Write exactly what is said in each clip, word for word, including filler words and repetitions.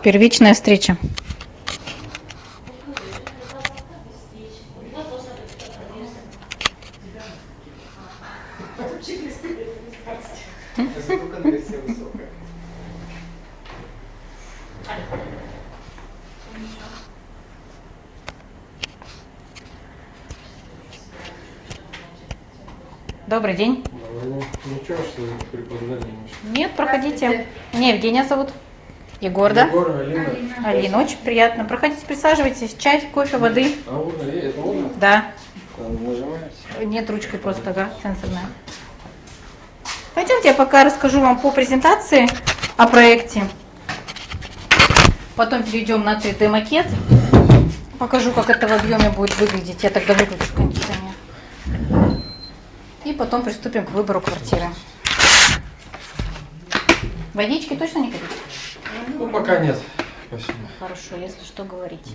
Первичная встреча. Добрый день. Ничего, что преподавали? Нет, проходите. Меня Евгения зовут. Егор, да? Егор, Алина. Алина, очень приятно. Проходите, присаживайтесь. Чай, кофе, воды. А урна, это урна? Да. Нажимаете? Нет, ручкой просто, да, сенсорная. Пойдемте, я пока расскажу вам по презентации о проекте. Потом перейдем на три дэ макет. Покажу, как это в объеме будет выглядеть. Я тогда выключу кондиционер. И потом приступим к выбору квартиры. Водички точно не хотите? Ну, пока нет. Спасибо. Хорошо, если что, говорите.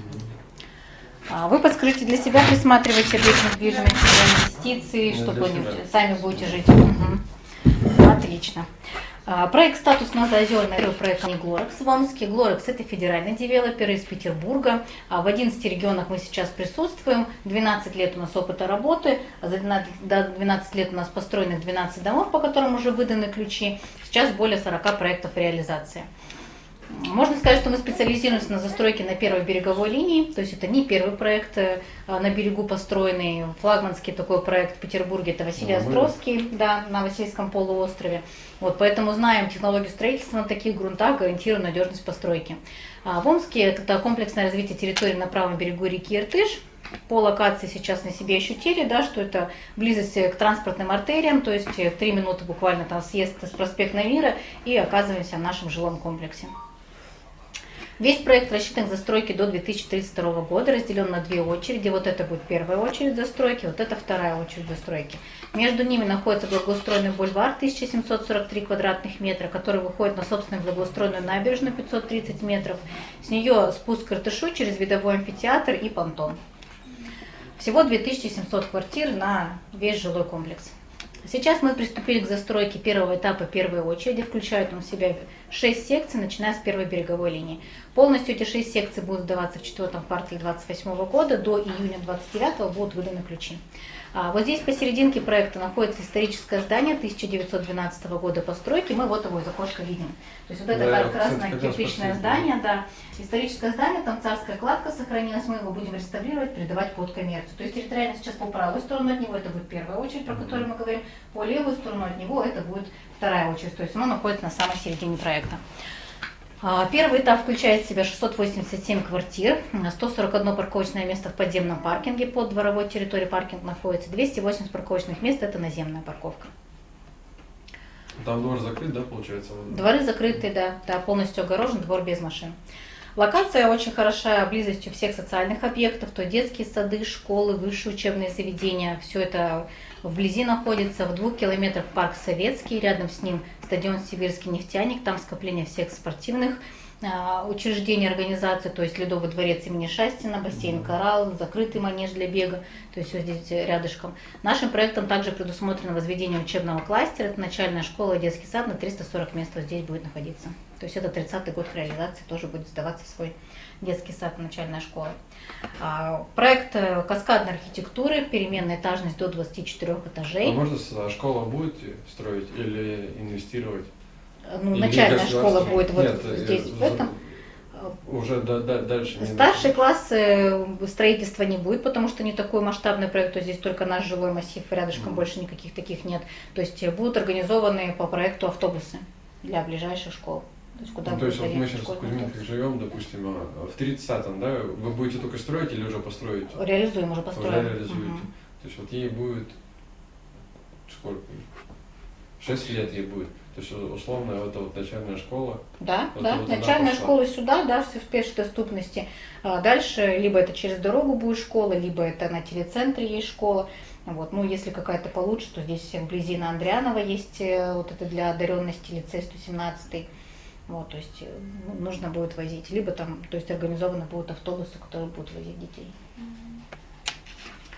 А вы подскажите, для себя присматриваете объект недвижимости, для инвестиций, что планируете? Сами будете жить. Угу. Отлично. А, проект «Статус» Новоозерный, первый проект Глорекс в Омске. Глорекс – это федеральный девелопер из Петербурга. А в одиннадцати регионах мы сейчас присутствуем. двенадцать лет у нас опыта работы. За двенадцать лет у нас построено двенадцать домов, по которым уже выданы ключи. Сейчас более сорока проектов реализации. Можно сказать, что мы специализируемся на застройке на первой береговой линии, то есть это не первый проект на берегу построенный, флагманский такой проект в Петербурге, это Василий Островский, да, на Васильском полуострове. Вот, поэтому знаем технологию строительства на таких грунтах, гарантируем надежность постройки. А в Омске это комплексное развитие территории на правом берегу реки Иртыш. По локации сейчас на себе ощутили, да, что это близость к транспортным артериям, то есть три минуты буквально там съезд с проспекта Мира и оказываемся в нашем жилом комплексе. Весь проект рассчитан к застройке до две тысячи тридцать второго года, разделен на две очереди. Вот это будет первая очередь застройки, вот это вторая очередь застройки. Между ними находится благоустроенный бульвар тысяча семьсот сорок три квадратных метра, который выходит на собственную благоустроенную набережную пятьсот тридцать метров. С нее спуск к Иртышу через видовой амфитеатр и понтон. Всего две тысячи семьсот квартир на весь жилой комплекс. Сейчас мы приступили к застройке первого этапа первой очереди. Включают он в себя шесть секций, начиная с первой береговой линии. Полностью эти шесть секций будут сдаваться в четвертом квартале две тысячи двадцать восьмого года. До июня двадцать девятого будут выданы ключи. А вот здесь посерединке проекта находится историческое здание тысяча девятьсот двенадцатого года постройки. Мы вот его из окошка видим. То есть вот это да, красное кстати, кирпичное здание, да, историческое здание, там царская кладка сохранилась, мы его будем реставрировать, передавать под коммерцию. То есть территориально сейчас по правую сторону от него это будет первая очередь, про которую мы говорим, по левую сторону от него это будет вторая очередь, то есть оно находится на самой середине проекта. Первый этап включает в себя шестьсот восемьдесят семь квартир, сто сорок одно парковочное место в подземном паркинге, под дворовой территорией паркинг находится, двести восемьдесят парковочных мест, это наземная парковка. Там двор закрыт, да, получается? Дворы закрыты, да, да, полностью огорожен, двор без машин. Локация очень хороша близостью всех социальных объектов, то детские сады, школы, высшие учебные заведения, все это вблизи находится. В двух километрах парк Советский, рядом с ним стадион Сибирский нефтяник, там скопление всех спортивных учреждений, организаций, то есть Ледовый дворец имени Шастина, бассейн Коралл, закрытый манеж для бега, то есть все здесь рядышком. Нашим проектом также предусмотрено возведение учебного кластера, это начальная школа и детский сад на триста сорок мест вот здесь будет находиться. То есть это тридцатый год реализации, тоже будет сдаваться свой детский сад и начальная школа. Проект каскадной архитектуры, переменная этажность до двадцати четырёх этажей. А можно школа будет строить или инвестировать? Ну, или начальная школа будет вот Нет, здесь, в этом. Уже да, да, дальше. Старший класс строительства не будет, потому что не такой масштабный проект, то здесь только наш жилой массив, рядышком mm. больше никаких таких нет. То есть будут организованы по проекту автобусы для ближайших школ. То есть, куда ну, то есть вот мы сейчас в Кузьминках живем, допустим, в тридцатом, да, вы будете только строить или уже построить? Реализуем, уже построим. Уже реализуете. Угу. То есть вот ей будет сколько? шесть лет ей будет. То есть условно это вот начальная школа. Да, вот да, вот начальная школа сюда, да, в пешей доступности. А дальше либо это через дорогу будет школа, либо это на телецентре есть школа. Вот. Ну, если какая-то получше, то здесь вблизи на Андрианова есть вот это для одаренности лицей сто семнадцатый. Вот, то есть нужно будет возить. Либо там, то есть организованы будут автобусы, которые будут возить детей.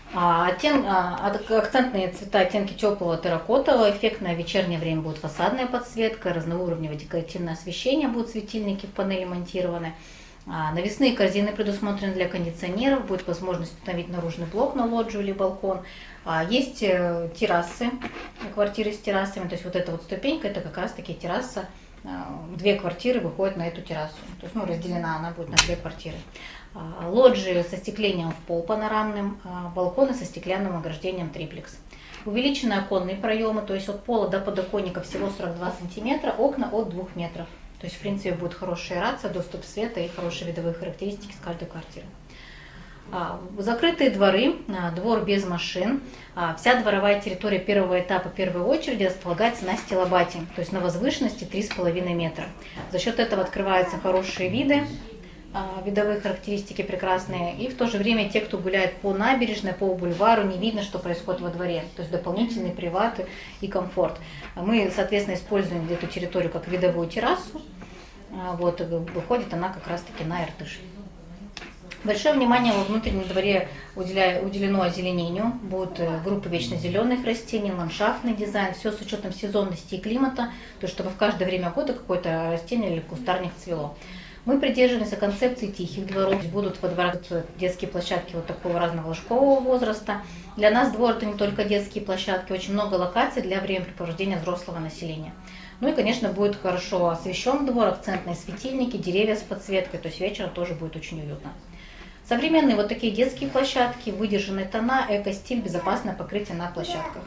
А, оттен, а, акцентные цвета, оттенки теплого терракотового, эффектное вечернее время будет фасадная подсветка, разноуровневое декоративное освещение, будут светильники в панели монтированы. А, навесные корзины предусмотрены для кондиционеров, будет возможность установить наружный блок на лоджию или балкон. А, есть э, террасы, квартиры с террасами, то есть вот эта вот ступенька, это как раз таки терраса, э, две квартиры выходят на эту террасу, то есть ну, разделена она будет на две квартиры. А, лоджии со стеклением в пол панорамным, а, балконы со стеклянным ограждением триплекс. Увеличенные оконные проемы, то есть от пола до подоконника всего сорок два сантиметра, окна от двух метров. То есть, в принципе, будет хорошая аэрация, доступ света и хорошие видовые характеристики с каждой квартиры. А, закрытые дворы, а, двор без машин. А, вся дворовая территория первого этапа первой очереди располагается на стилобате, то есть на возвышенности три с половиной метра. За счет этого открываются хорошие виды, а, видовые характеристики прекрасные. И в то же время те, кто гуляет по набережной, по бульвару, не видно, что происходит во дворе. То есть дополнительный приват и комфорт. Мы, соответственно, используем эту территорию как видовую террасу. А, вот, выходит она как раз-таки на Иртыш. Большое внимание во внутреннем дворе уделено озеленению. Будут группы вечно зеленых растений, ландшафтный дизайн, все с учетом сезонности и климата, то есть чтобы в каждое время года какое-то растение или кустарник цвело. Мы придерживаемся концепции тихих дворов. Будут во дворах детские площадки вот такого разного ложкового возраста. Для нас двор это не только детские площадки, очень много локаций для времяпрепровождения взрослого населения. Ну и, конечно, будет хорошо освещен двор, акцентные светильники, деревья с подсветкой, то есть вечером тоже будет очень уютно. Современные вот такие детские площадки, выдержанные тона, эко-стиль, безопасное покрытие на площадках.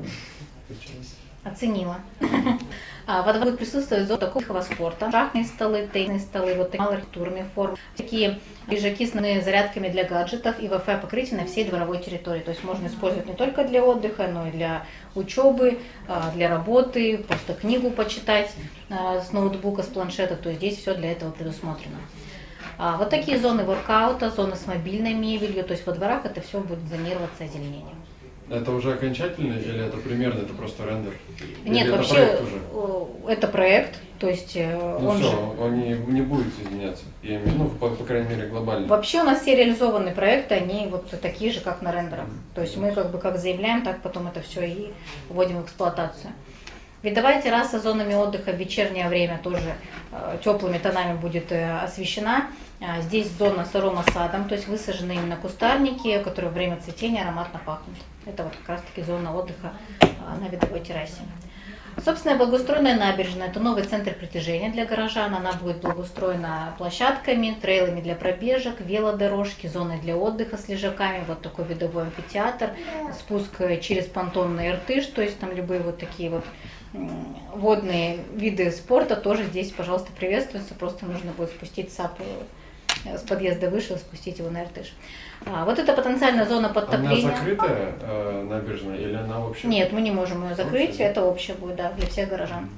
Оценила. А, во дворе будет присутствовать зона такого спорта, шахматные столы, теннисные столы, вот такие малоархитектурные формы, такие лежаки с зарядками для гаджетов и Wi-Fi покрытие на всей дворовой территории. То есть можно использовать не только для отдыха, но и для учебы, для работы, просто книгу почитать с ноутбука, с планшета. То есть здесь все для этого предусмотрено. А, вот такие зоны воркаута, зоны с мобильной мебелью, то есть во дворах это все будет зонироваться озеленением. Это уже окончательно или это примерно, это просто рендер? Нет, или вообще это проект, это проект, то есть ну он все, же... он не, не будет изменяться, я имею в виду, ну, по, по крайней мере, глобально. Вообще у нас все реализованные проекты, они вот такие же, как на рендерах. То есть мы как бы как заявляем, так потом это все и вводим в эксплуатацию. Видовая терраса с зонами отдыха в вечернее время тоже э, теплыми тонами будет э, освещена. А, здесь зона с аромасадом, то есть высажены именно кустарники, которые во время цветения ароматно пахнут. Это вот как раз таки зона отдыха э, на видовой террасе. Собственная благоустроенная набережная – это новый центр притяжения для горожан. Она будет благоустроена площадками, трейлами для пробежек, велодорожки, зоной для отдыха с лежаками, вот такой видовой амфитеатр, спуск через понтон на Иртыш, то есть там любые вот такие вот водные виды спорта тоже здесь, пожалуйста, приветствуются. Просто нужно будет спустить САП с подъезда выше, спустить его на Иртыш. А, вот это потенциальная зона подтопления. Она закрытая э, набережная или она общая? Нет, мы не можем ее закрыть, общая, это общая будет, да, для всех горожан.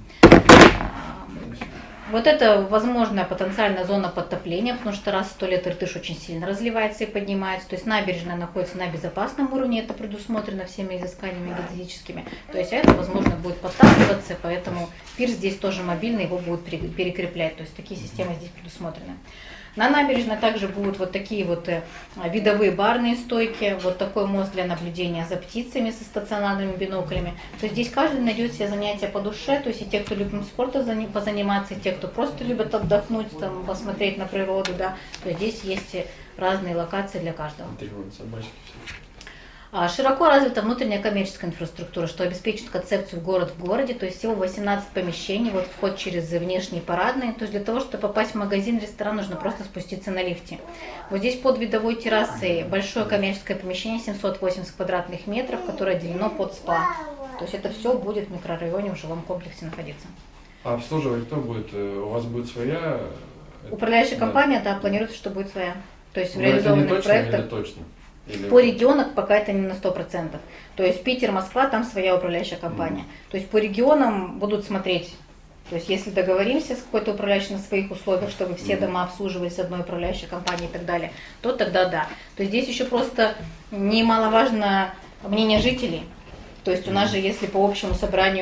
Вот это возможная потенциальная зона подтопления, потому что раз в сто лет Иртыш очень сильно разливается и поднимается. То есть набережная находится на безопасном уровне, это предусмотрено всеми изысканиями геодезическими. То есть это, возможно, будет подтапливаться, поэтому пирс здесь тоже мобильный, его будут перекреплять. То есть такие системы здесь предусмотрены. На набережной также будут вот такие вот видовые барные стойки, вот такой мост для наблюдения за птицами со стационарными биноклями. То есть здесь каждый найдет себе занятия по душе, то есть и те, кто любит спортом позаниматься, и те, кто просто любит отдохнуть, там, посмотреть на природу, да, то есть здесь есть разные локации для каждого. Собачки все. Широко развита внутренняя коммерческая инфраструктура, что обеспечит концепцию город в городе, то есть всего восемнадцать помещений, вот вход через внешние парадные, то есть для того, чтобы попасть в магазин, ресторан, нужно просто спуститься на лифте. Вот здесь под видовой террасой большое коммерческое помещение, семьсот восемьдесят квадратных метров, которое отделено под спа. То есть это все будет в микрорайоне, в жилом комплексе находиться. А обслуживать кто будет? У вас будет своя? Управляющая да. компания, да, планируется, что будет своя. То есть в Но реализованных это не точно, проектах. или точно? Или... По регионам пока это не на сто процентов. То есть Питер, Москва, там своя управляющая компания. Mm. То есть по регионам будут смотреть. То есть если договоримся с какой-то управляющей на своих условиях, чтобы все mm. дома обслуживались одной управляющей компанией и так далее, то тогда да. То есть здесь еще просто немаловажно мнение жителей. То есть у нас же, если по общему собранию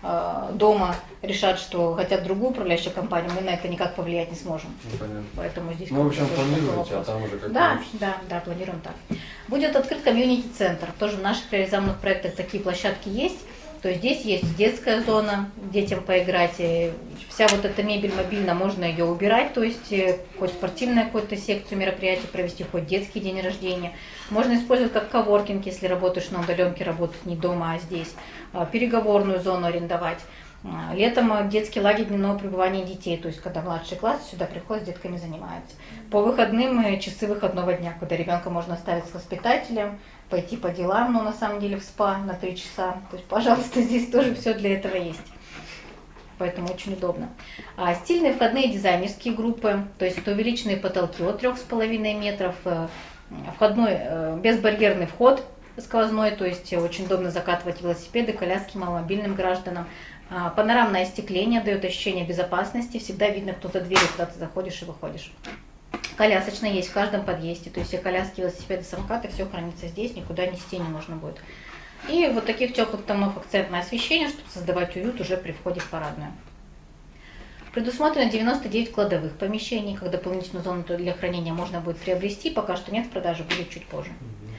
э, дома решат, что хотят другую управляющую компанию, мы на это никак повлиять не сможем. Ну, понятно. Поэтому здесь... Ну, в общем, планируете, а вопрос. там уже как Да, получится. да, да, планируем так. Будет открыт комьюнити-центр. Тоже в наших реализованных проектах такие площадки есть. То есть здесь есть детская зона, детям поиграть. И вся вот эта мебель мобильная, можно ее убирать, то есть э, хоть спортивную какую-то секцию мероприятий провести, хоть детский день рождения. Можно использовать как коворкинг, если работаешь на удаленке, работать не дома, а здесь. А, переговорную зону арендовать. А, летом детский лагерь дневного пребывания детей, то есть когда младший класс сюда приходит, с детками занимается. По выходным э, часы выходного дня, когда ребенка можно оставить с воспитателем, пойти по делам, но на самом деле в спа на три часа. То есть, пожалуйста, здесь тоже все для этого есть. Поэтому очень удобно. А, стильные входные дизайнерские группы, то есть это увеличенные потолки от трёх с половиной метров, э, входной, э, безбарьерный вход сквозной, то есть очень удобно закатывать велосипеды, коляски маломобильным гражданам. А, панорамное остекление дает ощущение безопасности, всегда видно, кто за дверью, когда ты заходишь и выходишь. Колясочная есть в каждом подъезде, то есть все коляски, велосипеды, самокаты, все хранится здесь, никуда нести не нужно будет. И вот таких теплых тонов акцентное освещение, чтобы создавать уют уже при входе в парадную. Предусмотрено девяносто девять кладовых помещений, как дополнительную зону для хранения можно будет приобрести, пока что нет в продаже, будет чуть позже.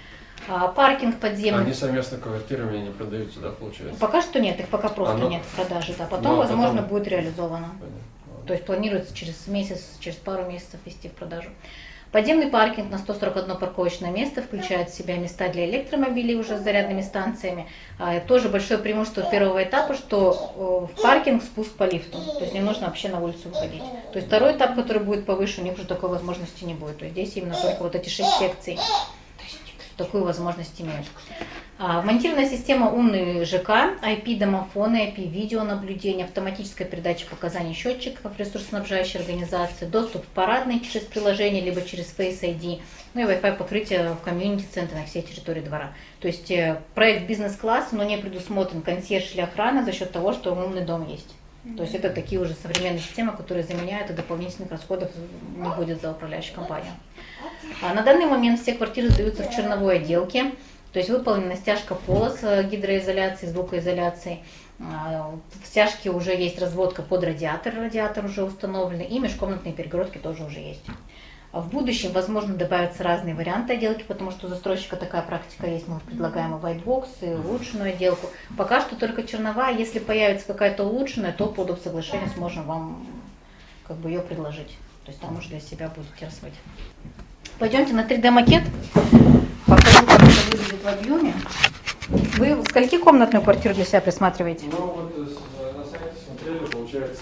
А, паркинг подземный. Они совместно квартирами не продаются, да, получается? Пока что нет, их пока просто А, ну, нет в продаже, да. Потом, ну, а возможно, потом... будет реализовано. Понятно. То есть планируется через месяц, через пару месяцев ввести в продажу. Подземный паркинг на сто сорок одно парковочное место включает в себя места для электромобилей уже с зарядными станциями. А, тоже большое преимущество первого этапа, что в паркинг спуск по лифту. То есть не нужно вообще на улицу выходить. То есть второй этап, который будет повыше, у них уже такой возможности не будет. То есть здесь именно только вот эти шесть секций такую возможность имеют. А, вмонтированная система умный ЖК, ай пи-домофоны, ай пи-видеонаблюдение, автоматическая передача показаний счетчиков ресурсоснабжающей организации, доступ в парадный через приложение, либо через Face ай ди, ну и Wi-Fi покрытие в комьюнити-центре на всей территории двора. То есть э, проект бизнес-класс, но не предусмотрен консьерж или охрана за счет того, что умный дом есть. То есть это такие уже современные системы, которые заменяют, и дополнительных расходов не будет за управляющую компанию. А на данный момент все квартиры сдаются в черновой отделке, то есть выполнена стяжка пола с гидроизоляцией, звукоизоляцией. В стяжке уже есть разводка под радиатор, радиатор уже установлен, и межкомнатные перегородки тоже уже есть. В будущем, возможно, добавятся разные варианты отделки, потому что у застройщика такая практика есть, мы предлагаем и white box, и улучшенную отделку. Пока что только черновая, если появится какая-то улучшенная, то по доп. Соглашению сможем вам как бы ее предложить. То есть там уже для себя будете рассмотреть. Пойдемте на три дэ макет, покажу, как это выглядит в объеме. Вы скольки комнатную квартиру для себя присматриваете? Ну вот на сайте смотрели, получается,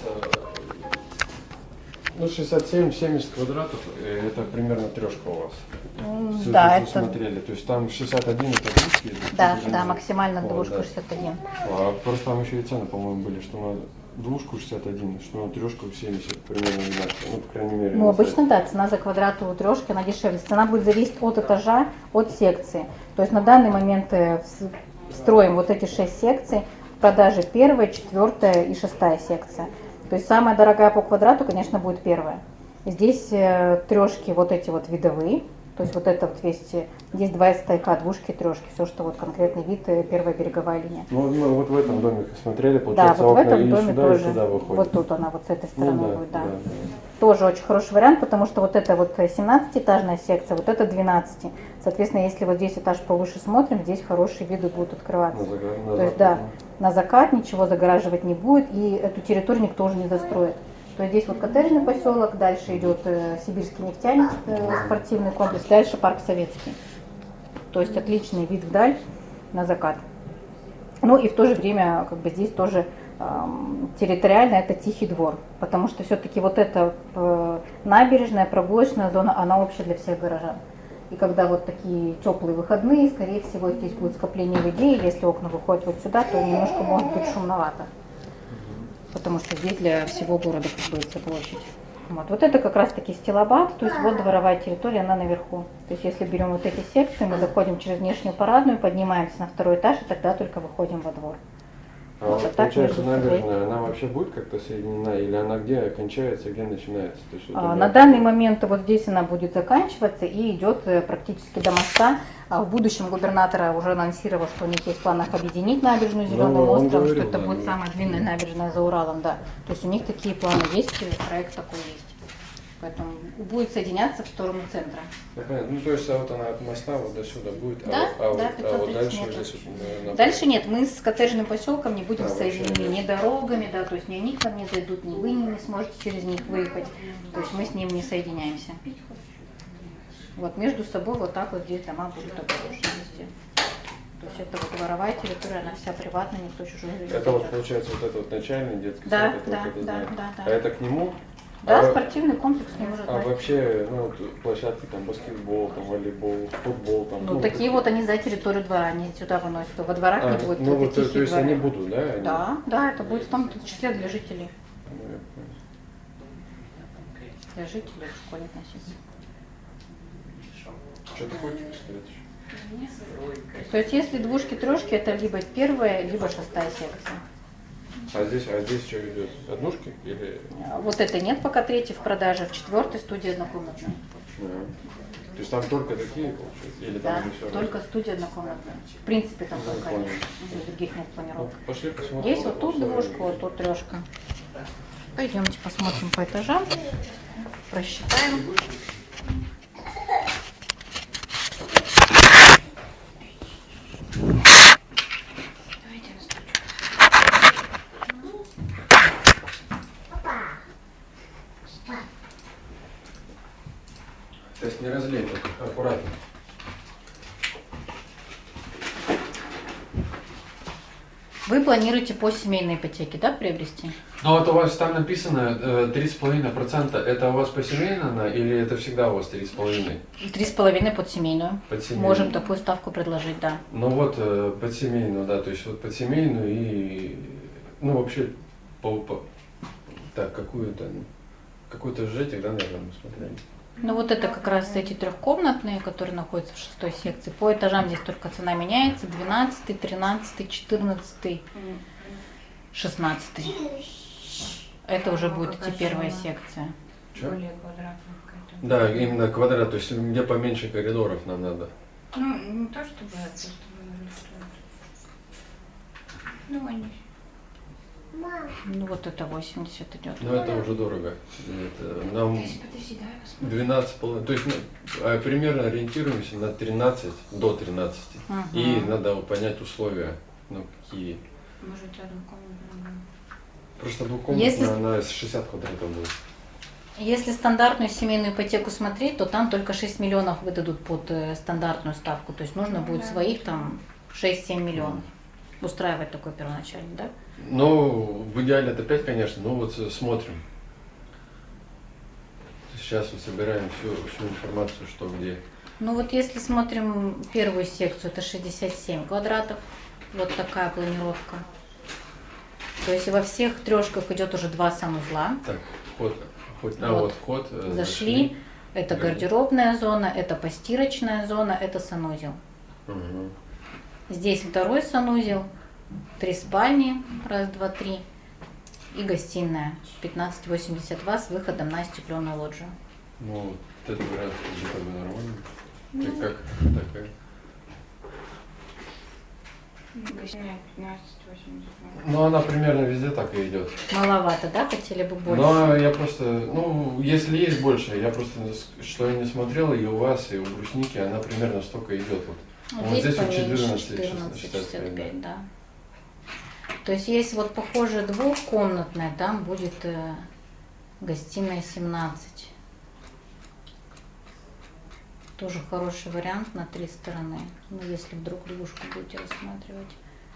ну шестьдесят семь семьдесят квадратов, это примерно трешка у вас. Mm, Все, да, что это... вы смотрели, то есть там шестьдесят один это двушки? Да, да, максимально вот, двушку да. шестьдесят один. А просто там еще и цены, по-моему, были, что на двушку шестьдесят один, что на трешку семьдесят, примерно одинаково, ну, по крайней мере. Ну, обычно, да, цена за квадрат у трешки, она дешевле. Цена будет зависеть от этажа, от секции. То есть на данный момент строим вот эти шесть секций, в продаже первая, четвертая и шестая секция. То есть самая дорогая по квадрату, конечно, будет первая. Здесь э, трешки вот эти вот видовые, то есть вот это вот весь, здесь два стояка, двушки, трешки, все, что вот конкретный вид, первая береговая линия. Ну, мы вот в этом доме смотрели, Да, получается, вот в окна этом и доме сюда, тоже, и сюда выходит. вот тут она, вот с этой стороны Ну, да, будет, да. да. Тоже очень хороший вариант, потому что вот это вот семнадцатиэтажная секция, вот это двенадцать. Соответственно, если вот здесь этаж повыше смотрим, здесь хорошие виды будут открываться. На загад, на То есть, закат, да, на закат ничего загораживать не будет, и эту территорию никто уже не застроит. То есть здесь вот коттеджный поселок, дальше идет э, сибирский нефтяник, э, спортивный комплекс, дальше парк Советский. То есть отличный вид вдаль на закат. Ну и в то же время как бы здесь тоже э, территориально это тихий двор, потому что все-таки вот эта э, набережная, прогулочная зона, она общая для всех горожан. И когда вот такие теплые выходные, скорее всего здесь будет скопление людей, если окна выходят вот сюда, то немножко может быть шумновато. Потому что здесь для всего города как бы площадь. Вот. вот это как раз таки стилобат, то есть вот дворовая территория, она наверху. То есть если берем вот эти секции, мы заходим через внешнюю парадную, поднимаемся на второй этаж, и тогда только выходим во двор. А Вот, вот, а так получается, между собой. набережная, она вообще будет как-то соединена, или она где кончается, где начинается? То есть, вот А, она- На данный момент вот здесь она будет заканчиваться и идет э, практически до моста. А В будущем губернатор уже анонсировал, что у них есть в планах объединить набережную Зеленым Ну, он островом, говорил, что это да, будет да. самая длинная набережная за Уралом, да. То есть у них такие планы есть, и проект такой есть. Поэтому будет соединяться в сторону центра. Ну, понятно. Ну, то есть, а вот она от моста вот до сюда будет, а, Да, вот- а, да, вот, а вот пятьсот тридцать дальше метров. уже сюда, на- Дальше нет, мы с коттеджным поселком не будем А, вообще соединены нет. ни дорогами, да, то есть ни они к нам не зайдут, ни вы не сможете через них выехать. То есть мы с ним не соединяемся. Вот между собой вот так вот здесь дома будут оборудованы везде. То есть это вот дворовая территория, она вся приватная, никто чужой не Это вот зайдет. получается вот это вот начальный детский Да, сад, это да, вот это да, здание. да, да. А это к нему? Да, а, спортивный комплекс не может А быть. вообще, ну, вот площадки там баскетбол, там волейбол, футбол, там. Ну, такие вот они за территорию двора, они сюда выносят. Во дворах А, не будет. ну это вот, то, тихие то есть дворы. они будут, да? Они- Да, да, это будет в том числе для жителей. Ну, я понял. Для жителей в школе относиться. Что ты хочешь сказать еще? То есть если двушки, трешки, это либо первая, либо шестая секция. А здесь, а здесь что идет? Однушки или? Вот это нет пока третьей в продаже, в четвертой студии однокомнатная. Да. То есть там только такие, получается? Или там Да, они все только студия однокомнатная. В принципе там Ну, только понял. они, других нет планировок. Пошли посмотрим. Есть вот тут двушка, вот тут трешка. Пойдемте посмотрим по этажам, просчитаем. То есть не разлей, только аккуратно. Вы планируете по семейной ипотеке, да, приобрести? Ну вот у вас там написано э, три с половиной процента. Это у вас посемейно она или это всегда у вас три с половиной? Три с половиной под семейную. Под семейную? Можем такую ставку предложить, да. Ну вот э, под семейную, да, то есть вот под семейную и ну вообще по, по- так какую-то ну, какой-то жетик, да, наверное, мы смотрели. Ну вот это как раз эти трехкомнатные, которые находятся в шестой секции. По этажам здесь только цена меняется. двенадцатый, тринадцатый, четырнадцатый, шестнадцатый. Это уже будет идти первая секция. Чё? Более квадратная какая-то. Да, именно квадрат, то есть где поменьше коридоров нам надо. Ну, не то чтобы, а просто говорю, что это. Ну, они. Ну вот это восемьдесят идет. Но это уже дорого. Это нам Подожди, подожди, давай посмотрим. двенадцать с половиной, то есть ну, а, примерно ориентируемся на тринадцать до тринадцати. Мгм. И надо понять условия, ну какие. Может, рядом комната. Просто двухкомнатная, Если- она с шестьдесят квадратов будет. Если стандартную семейную ипотеку смотреть, то там только шесть миллионов выдадут под э, стандартную ставку. То есть нужно будет своих там шесть-семь миллионов. Устраивать такой первоначальный, да? Ну, в идеале это пять, конечно, но вот э, смотрим. Сейчас вот собираем всю, всю информацию, что где. Ну вот если смотрим первую секцию, это шестьдесят семь квадратов. Вот такая планировка. То есть во всех трешках идет уже два санузла. Так, код. Хоть, а Вот. вот код. э, Зашли. Это гардеробная зона, это постирочная зона, это санузел. Мгм. Здесь второй санузел, три спальни, раз, два, три, и гостиная пятнадцать восемьдесят два с выходом на остекленную лоджию. Ну, вот этот вариант где-то бы нормально. Ты как такая? Гостиная пятнадцать восемьдесят. Ну, она примерно везде так и идет. Маловато, да? Хотели бы больше? Но я просто, ну, если есть больше, я просто, что я не смотрел, и у вас, и у брусники, она примерно столько идет. Вот, Вот вот здесь вот поменьше, четырнадцать, четырнадцать, шестьдесят шестьдесят пять, пять, да. То есть есть вот похоже двухкомнатная, там будет э, гостиная семнадцать. Тоже хороший вариант на три стороны. Ну, если вдруг двушку будете рассматривать.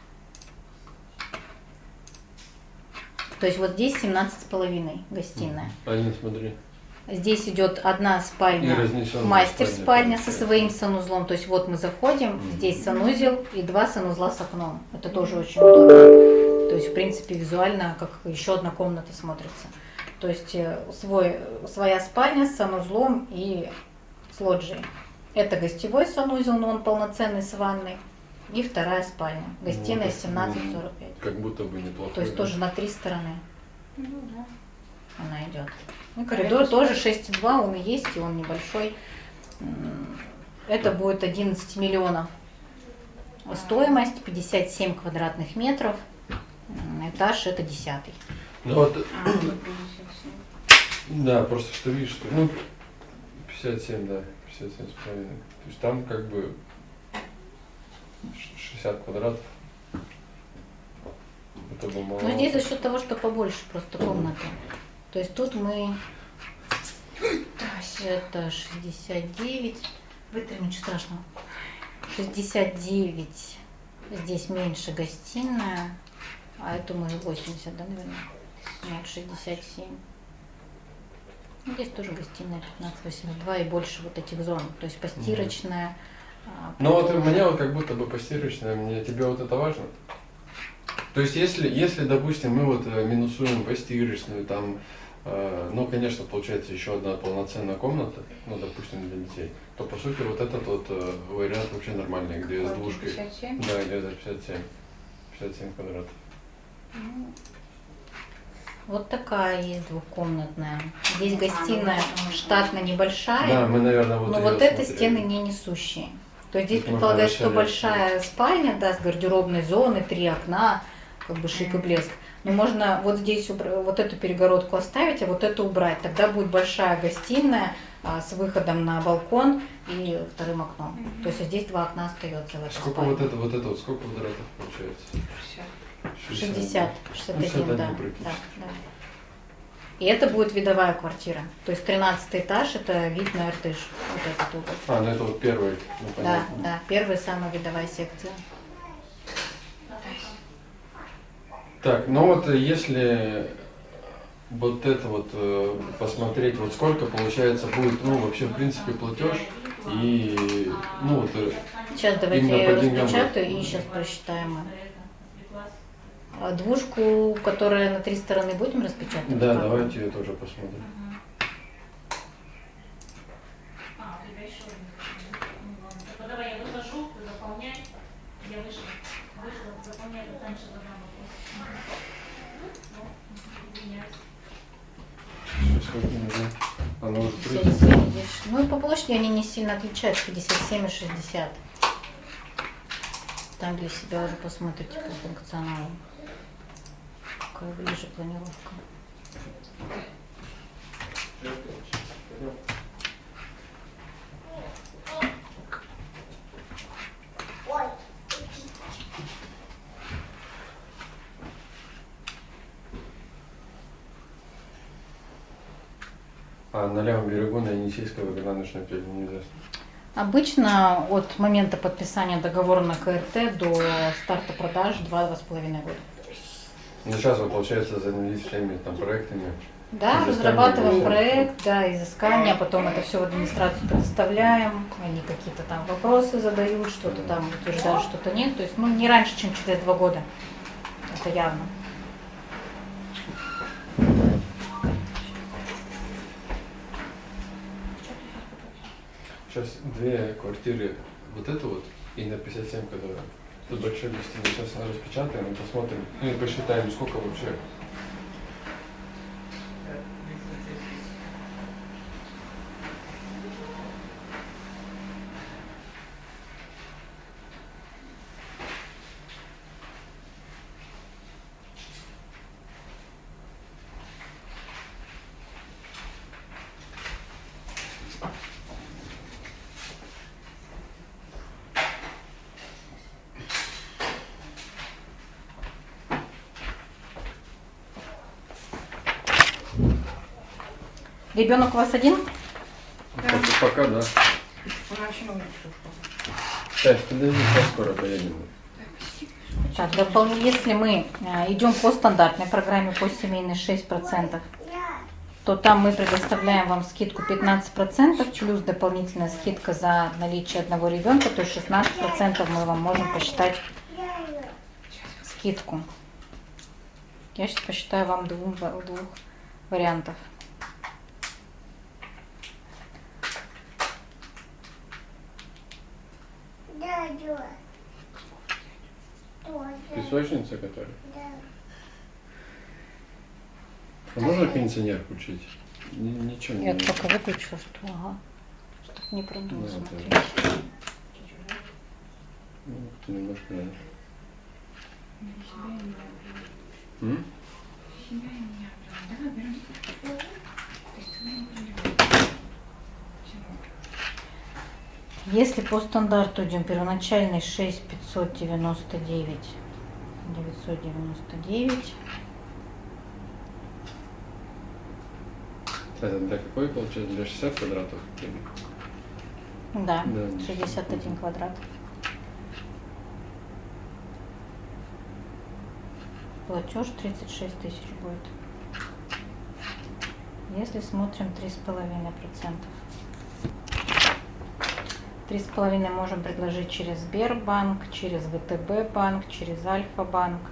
То есть вот здесь семнадцать с половиной гостиная. Алина, смотри. Здесь идет одна И спальня, разнесённая мастер спальня, спальня со получается. своим санузлом. То есть вот мы заходим, Мгм. здесь санузел и два санузла с окном. Это тоже очень удобно. То есть в принципе визуально как еще одна комната смотрится. То есть э, свой, своя спальня с санузлом и с лоджией. Это гостевой санузел, но он полноценный с ванной. и вторая спальня. Гостиная Ну, семнадцать сорок пять. Как будто бы неплохо. То есть да? тоже на три стороны Ну да. она идет. Ну, коридор тоже шесть и два, он и есть, и он небольшой. М, Это будет одиннадцать миллионов. Стоимость пятьдесят семь квадратных метров. М, Этаж это десятый. Ну вот, А, вот пятьдесят семь. да, просто что видишь, что, ну, пятьдесят семь, да, пятьдесят семь с половиной. То есть там как бы ш- шестьдесят квадратов. Это бы мало. Но здесь за счет того, что побольше просто комнаты. То есть тут мы это шестьдесят девять. Вытри, ничего страшного. шестьдесят девять. Здесь меньше гостиная. А эту мы восемьдесят, да, наверное? Нет, шестьдесят семь. Ну, здесь тоже гостиная пятнадцать восемьдесят два и больше вот этих зон. То есть постирочная. а, Ну вот у прихожая. меня вот как будто бы постирочная, мне тебе вот это важно? То есть если, если допустим, мы вот э, минусуем постирочную, там, э, ну, конечно, получается еще одна полноценная комната, ну, допустим, для детей, то по сути вот этот вот э, вариант вообще нормальный, где с Вот двушкой. пятьдесят семь? Да, где за пятьдесят семь. пятьдесят семь квадратов. Ну, Вот такая есть двухкомнатная. Здесь гостиная штатно небольшая. Да, мы, наверное, вот Но её вот это смотрели. стены не несущие. То есть здесь Тут можно предполагается, что расширять, большая спальня, да, с гардеробной зоной, три окна, как бы шик и блеск. Но можно вот здесь убра- вот эту перегородку оставить, а вот эту убрать. Тогда будет большая гостиная а, с выходом на балкон и вторым окном. Мгм. То есть здесь два окна остается в этой Сколько спальне. вот это, вот это вот, сколько квадратов получается? шестьдесят. шестьдесят, шестьдесят один, шестьдесят да, один практически. да, да. И это будет видовая квартира. То есть тринадцатый этаж это вид на Иртыш. Вот этот угол. А, ну это вот первый, ну Да, понятно. да, первая самая видовая секция. Так, ну вот э, если вот это вот э, посмотреть, вот сколько получается будет, ну вообще в принципе платеж и, ну вот, э, Сейчас давайте Именно я по ее деньгам распечатаю и сейчас просчитаем. А двушку, которая на три стороны, будем распечатывать? да, Как? давайте ее тоже посмотрим. А, у тебя еще один. Ну ладно. Тогда давай я выхожу, ты заполняй. Я вышла. Вышла, заполняй, как раньше задам вопрос. Ну, извиняюсь. Сейчас как не знаю. Она уже пятьдесят тридцать. семь здесь. Ну и по площади они не сильно отличаются, пятьдесят семь и шестьдесят. Там для себя уже посмотрите по функционалу. Какая ближе планировка. А на левом берегу на Енисейской водоночной пельме неизвестно. Обычно от момента подписания договора на КРТ до старта продаж два-два с половиной года. Ну сейчас вы, получается, занялись всеми там проектами. Да, Изыскание разрабатываем всего. проект, да, изыскание, потом это все в администрацию предоставляем, они какие-то там вопросы задают, что-то там утверждают, что-то нет. То есть, ну, не раньше, чем через два года. Это явно. Сейчас две квартиры, вот это вот и на пятьдесят семь, которая тут большой гостиной. Сейчас распечатаем и посмотрим, ну и посчитаем, сколько вообще. Ребенок у вас один? Пока, пока, да. Она вообще на улицу ушла. Так, подожди, сейчас скоро поедем. Так, допол- если мы э, идем по стандартной программе по семейной шесть процентов, то там мы предоставляем вам скидку пятнадцать процентов плюс дополнительная скидка за наличие одного ребенка, то есть шестнадцать процентов мы вам можем посчитать скидку. Я сейчас посчитаю вам двух, двух вариантов. Песочница, которая? А можно кондиционер включить? Ни- Ничего не Я видно. только выключила, что ага. Чтоб не продуло, Да, смотри. да. Ну, ты немножко, да. М? Если по стандарту идем, первоначальный шесть пятьсот девяносто девять, девятьсот девяносто девять. Это для какой получается? Для шестидесяти квадратов? Да, Да. шестьдесят один квадрат. Платеж тридцать шесть тысяч будет. Если смотрим три с половиной процентов. Три с половиной можем предложить через Сбербанк, через ВТБ банк, через Альфа-банк.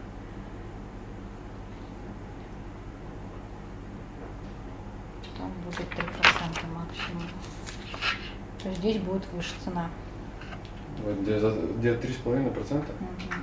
Там будет три процента максимум. То есть здесь будет выше цена. Вот где, за- где три с половиной процента? Мгм.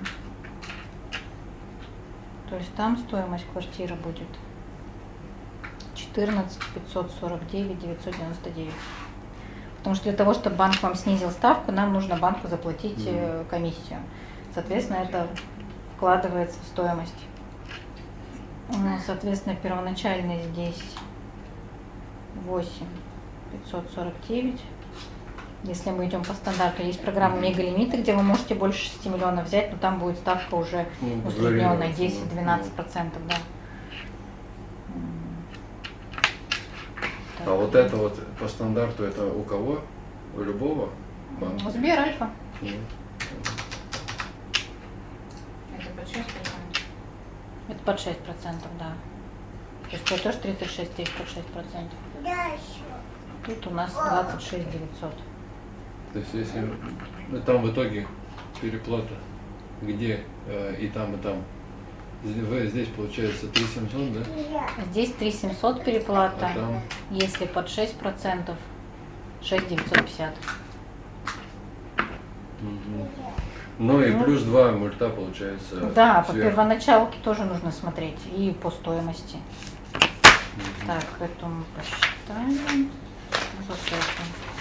То есть там стоимость квартиры будет четырнадцать пятьсот сорок девять девятьсот девяносто девять. Потому что для того, чтобы банк вам снизил ставку, нам нужно банку заплатить э, комиссию. Соответственно, это вкладывается в стоимость. Ну, соответственно, первоначальный здесь восемь пятьсот сорок девять. Если мы идем по стандарту, есть программа мегалимиты, где вы можете больше шести миллионов взять, но там будет ставка уже Ну, усредненная варьируется, десять-двенадцать да. процентов, да. А вот это вот по стандарту это у кого? У любого банка? Сбер, Альфа. Ну, Это под шесть процентов. Это под шесть процентов, да. То есть платеж тридцать шесть тысяч под шесть процентов. Тут у нас двадцать шесть девятьсот. То есть если ну, там в итоге переплата где э, и там, и там. Здесь, в- здесь получается три семьсот, да? Здесь три семьсот переплата. А там? Если под шесть процентов, шесть девятьсот пятьдесят. Мгм. Ну и Ну, плюс два мульта получается. Да, по сверху. первоначалке тоже нужно смотреть. И по стоимости. Мгм. Так, это мы посчитаем. Вот это.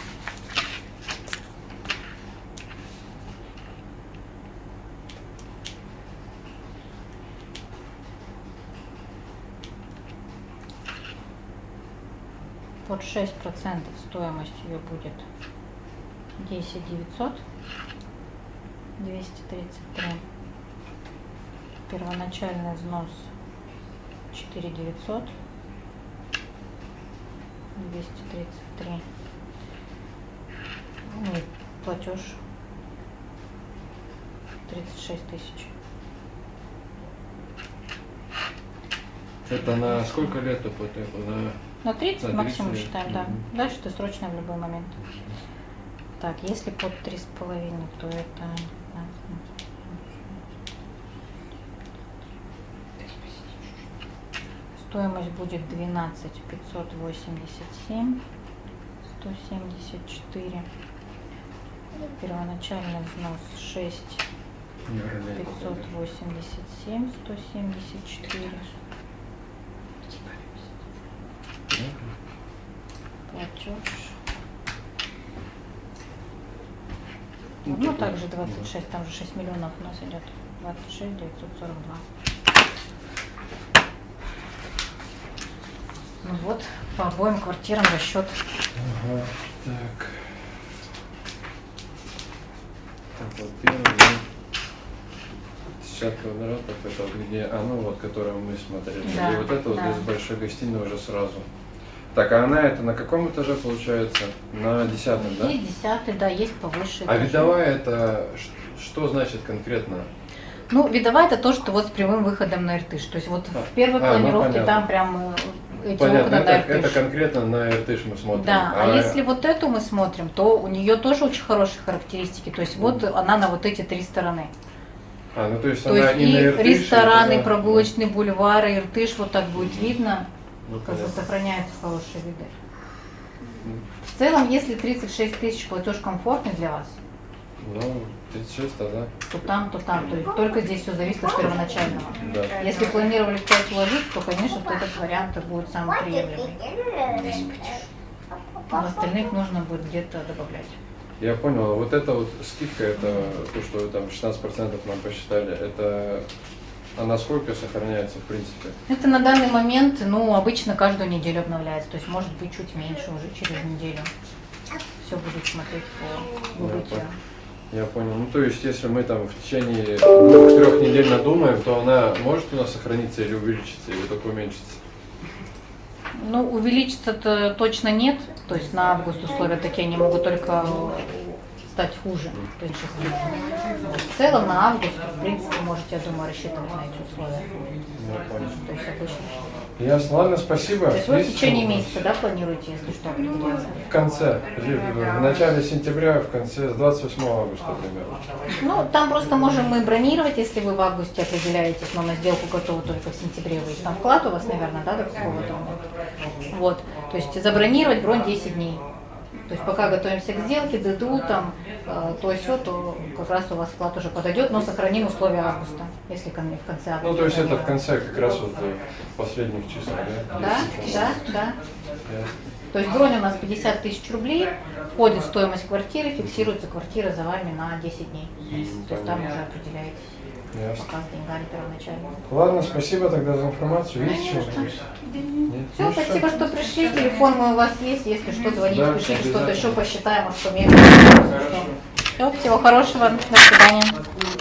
Под шесть процентов стоимость ее будет десять девятьсот, двести тридцать три. Первоначальный взнос четыре девятьсот, двести тридцать три. Ну и платеж тридцать шесть тысяч. Это на сколько лет ипотека? На... На тридцать На максимум тридцать, считаем, да. мгм. Дальше ты срочно в любой момент. Так, если под три с половиной, то это стоимость будет двенадцать пятьсот восемьдесят семь, сто семьдесят четыре. Первоначальный взнос шесть Наверное, пятьсот восемьдесят семь, сто семьдесят четыре. Платеж. Ну, Ну, такой, также двадцать шесть, там же шесть миллионов у нас идет. двадцать шесть девятьсот сорок два. Ну вот, по обоим квартирам расчет. Ага, так. Так, вот первый, да. шестьдесят квадратов, это вот где, а ну вот, которую мы смотрели. Да, И вот это вот да. из большой гостиной уже сразу. Так, а она это на каком этаже получается? На десятом, да? Есть десятый, да, есть повыше. А этажи. видовая это ш- что значит конкретно? Ну, видовая это то, что вот с прямым выходом на Иртыш. То есть вот А, в первой а, ну, планировке понятно. там прям э, эти Понятно, окна на это, это Иртыш. конкретно на Иртыш мы смотрим. Да, а, если вот эту мы смотрим, то у нее тоже очень хорошие характеристики. То есть вот она на вот эти три стороны. А, ну то есть То она есть и на и Иртыш, рестораны, и туда. прогулочные бульвары, Иртыш, вот так будет видно, Ну, как бы понятно. сохраняются хорошие виды. М. В целом, если тридцать шесть тысяч платеж комфортный для вас, Ну, тридцать шесть тогда. То там, то там. То есть только здесь все зависит от первоначального. Да. Если планировали в пять уложить, то, конечно, вот этот вариант будет самый приемлемый. А в остальных нужно будет где-то добавлять. Я понял. А вот эта вот скидка, это то, что вы там шестнадцать процентов нам посчитали, это она сколько сохраняется в принципе? Это на данный момент, ну, обычно каждую неделю обновляется. То есть может быть чуть меньше уже через неделю. Все будет смотреть по выбытию. Я понял. Ну, то есть, если мы там в течение двух-трех недель надумаем, то она может у нас сохраниться или увеличиться, или только уменьшиться? Ну, увеличиться-то точно нет. То есть на август условия такие, они могут только стать хуже. То есть в целом на август, в принципе, можете, я думаю, рассчитывать на эти условия. Я понял. То есть обычно. Ясно. Ладно, спасибо. То есть вы в Есть течение что? месяца, да, планируете, если что, определяться? В конце, в начале сентября, в конце, с двадцать восьмого августа примерно. Ну, там просто можем мы бронировать, если вы в августе определяетесь, но на сделку готовы только в сентябре выйти. Там вклад у вас, наверное, да, до какого-то? Вот. То есть забронировать бронь десять дней. То есть пока готовимся к сделке, ДДУ там, э, то все, то как раз у вас вклад уже подойдет, но сохраним условия августа, если ко мне в конце августа. Ну, то есть это в бронировать. конце как раз вот э, последних чисел, да? Да, да, да. Ясно. То есть бронь у нас пятьдесят тысяч рублей, входит в стоимость квартиры, фиксируется квартира за вами на десять дней. То есть там уже определяетесь Ясно. пока с деньгами первоначально. Ладно, спасибо тогда за информацию. Есть что-то? Нет? Все, Ну, спасибо, что пришли. Телефон мой у вас есть. Если что, звоните, Да, пишите, что-то обязательно. еще посчитаем, а что меряем. Все, всего хорошего. До свидания.